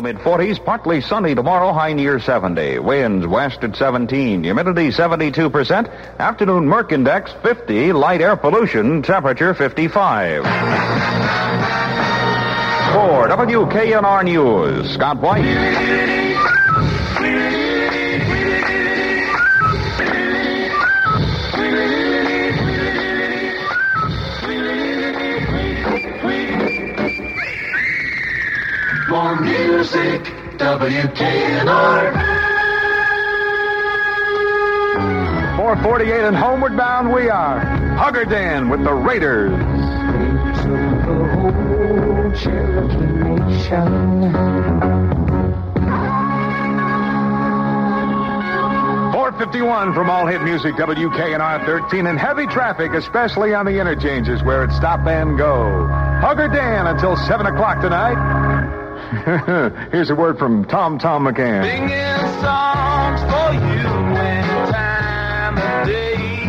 Mid-40s, partly sunny tomorrow, high near 70. Winds west at 17. Humidity 72%. Afternoon Merck Index 50. Light air pollution temperature 55. For WKNR News, Scott White. More music, WKNR. 4:48 and homeward bound we are. Hugger Dan with the Raiders. To the whole Cherokee Nation. 4:51 from All Hit Music, WKNR 13, and heavy traffic, especially on the interchanges where it's stop and go. Hugger Dan until 7 o'clock tonight. Here's a word from Tom McCann. Singing songs for you any time of day.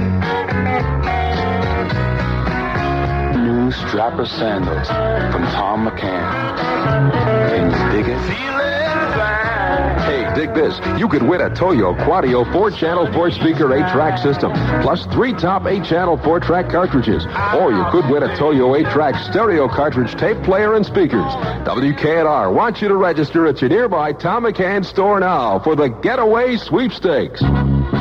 New strapper sandals from Tom McCann. Can you dig it? Feeling fine. Hey, dig this. You could win a Toyo Quadio 4-channel 4-speaker 8-track system, plus 3 top 8-channel 4-track cartridges. Or you could win a Toyo 8-track stereo cartridge tape player and speakers. WKNR wants you to register at your nearby Tom McCann store now for the Getaway Sweepstakes. We're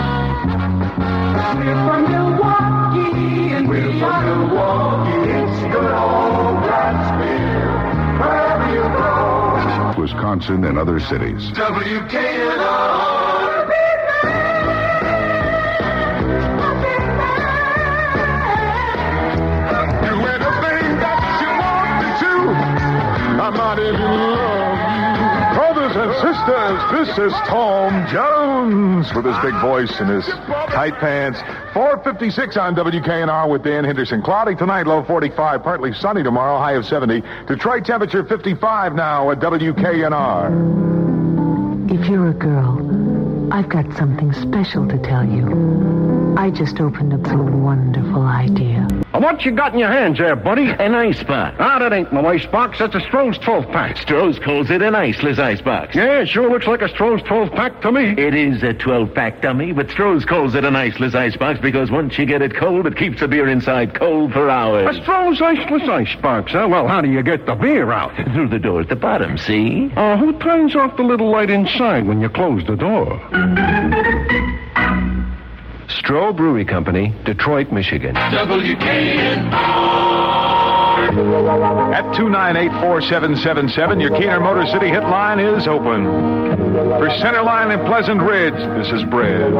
from Milwaukee, and we're from Milwaukee. It's good old Brattsville, wherever you go. Wisconsin and other cities. WKNR. Do anything that you want me to. I'm not in love. Brothers and sisters, this is Tom Jones with his big voice and his tight pants. 4:56 on WKNR with Dan Henderson. Cloudy tonight, low 45. Partly sunny tomorrow, high of 70. Detroit temperature 55 now at WKNR. If you're a girl, I've got something special to tell you. I just opened up a wonderful idea. What you got in your hands there, buddy? An icebox. Ah, that ain't no icebox. That's a Stroh's 12-pack. Stroh's calls it an iceless icebox. Yeah, it sure looks like a Stroh's 12-pack to me. It is a 12-pack dummy, but Stroh's calls it an iceless icebox because once you get it cold, it keeps the beer inside cold for hours. A Stroh's iceless icebox, huh? Well, how do you get the beer out? Through the door at the bottom, see? Who turns off the little light inside when you close the door? Stroh Brewery Company, Detroit, Michigan. WKNR. At 298-4777, your Keener Motor City hit line is open. For Centerline and Pleasant Ridge, this is Bread.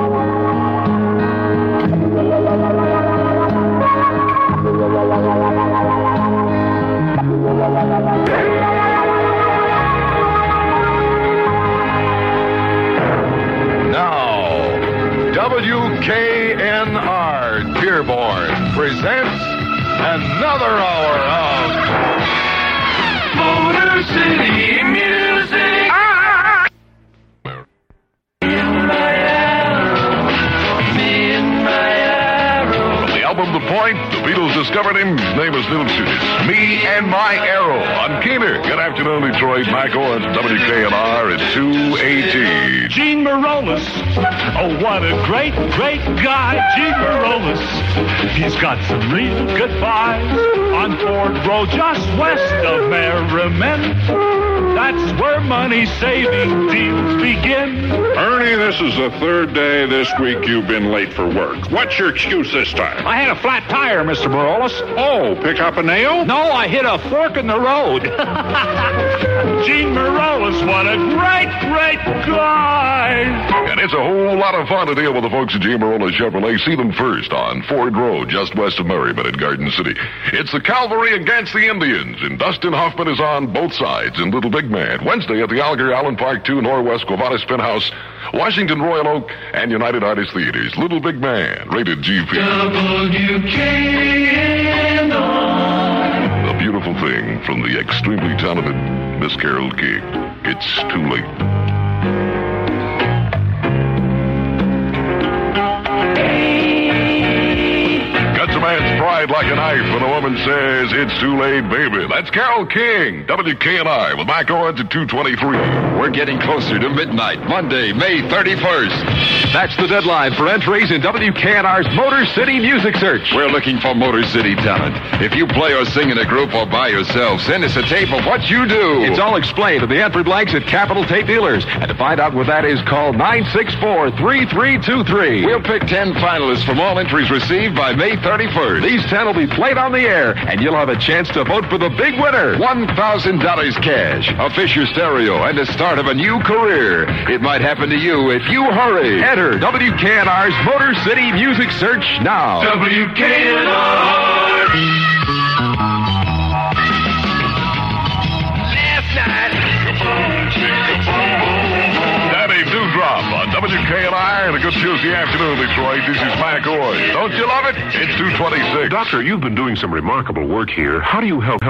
Now, WKNR Dearborn presents another hour of Motor City Music. Album The Point, the Beatles discovered him. His name is Little Suits. Me and My Arrow on Keener. Good afternoon, Detroit. Michael on WKNR at 2:18. Gene Marolis. Oh, what a great, great guy, Gene Marolis. He's got some real good buys on Ford Road, just west of Merriman. That's where money-saving deals begin. Ernie, this is the third day this week you've been late for work. What's your excuse this time? I had a flat tire, Mr. Marolis. Oh, pick up a nail? No, I hit a fork in the road. Gene Marolis, what a great, great guy. And it's a whole lot of fun to deal with the folks at Gene Marolis Chevrolet. See them first on Ford Road, just west of Merriman in Garden City. It's the Cavalry against the Indians, and Dustin Hoffman is on both sides in Little Big Man. Wednesday at the Alger Allen Park 2 Northwest Govanus Penthouse, Washington Royal Oak, and United Artists Theaters. Little Big Man, rated GP. WKNR. A beautiful thing from the extremely talented Miss Carole King. It's too late. Gets a man's pride inside like a knife when a woman says, it's too late, baby. That's Carole King, WKNI, with Mike Owens at 2:23. We're getting closer to midnight, Monday, May 31st. That's the deadline for entries in WKNR's Motor City Music Search. We're looking for Motor City talent. If you play or sing in a group or by yourself, send us a tape of what you do. It's all explained in the entry blanks at Capital Tape Dealers. And to find out what that is, call 964-3323. We'll pick 10 finalists from all entries received by May 31st. These 10 will be played on the air, and you'll have a chance to vote for the big winner. $1,000 cash, a Fisher stereo, and the start of a new career. It might happen to you if you hurry. Enter WKNR's Motor City Music Search now. WKNR. Daddy Dewdrop on WKNI and a good Tuesday afternoon, Detroit. This is Mike Owens. Don't you love it? It's 2:26. Doctor, you've been doing some remarkable work here. How do you help